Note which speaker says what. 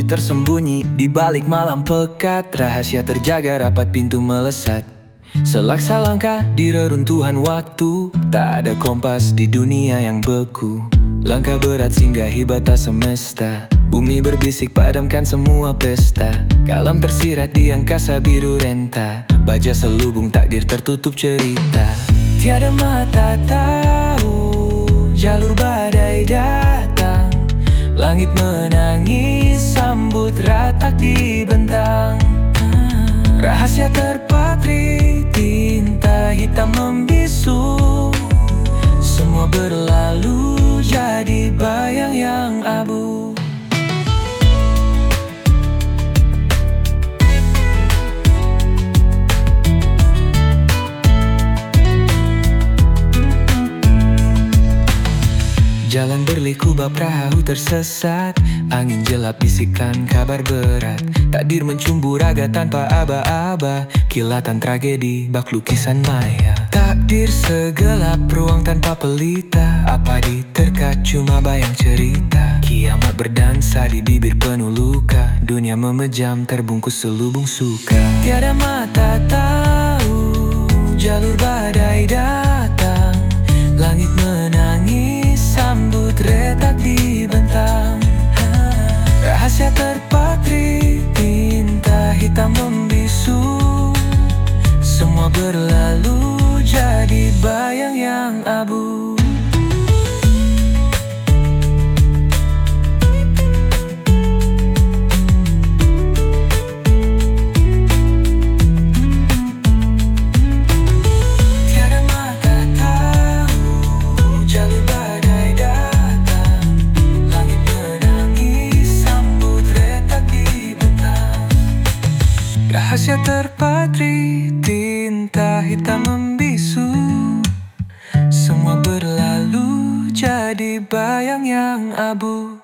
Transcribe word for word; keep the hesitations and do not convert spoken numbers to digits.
Speaker 1: tersembunyi di balik malam pekat. Rahasia terjaga rapat, pintu melesat. Selaksa langkah di reruntuhan waktu. Tak ada kompas di dunia yang beku. Langkah berat singgahi batas semesta. Bumi berbisik, padamkan semua pesta. Kalam tersirat di angkasa biru renta. Baja selubung takdir tertutup cerita. Tiada mata tahu jalur badai datang. Langit menangis sambut ratak di bentang. Rahasia terpatri tinta hitam membisu. Semua berlalu jadi bayang yang abu. Jalan berliku bab perahu tersesat. Angin jelap bisikan kabar berat. Takdir mencumbu raga tanpa aba-aba. Kilatan tragedi bak lukisan maya. Takdir segelap ruang tanpa pelita. Apa diterka cuma bayang cerita. Kiamat berdansa di bibir penuh luka. Dunia memejam terbungkus selubung suka. Tiada mata tahu jalur badai datang. Langit menangis sambut retak di bentang. Rahasia terpatri tinta hitam membisu. Semua berlalu jadi bayang yang abu. Rahasia terpatri tinta hitam membisu. Semua berlalu jadi bayang yang abu.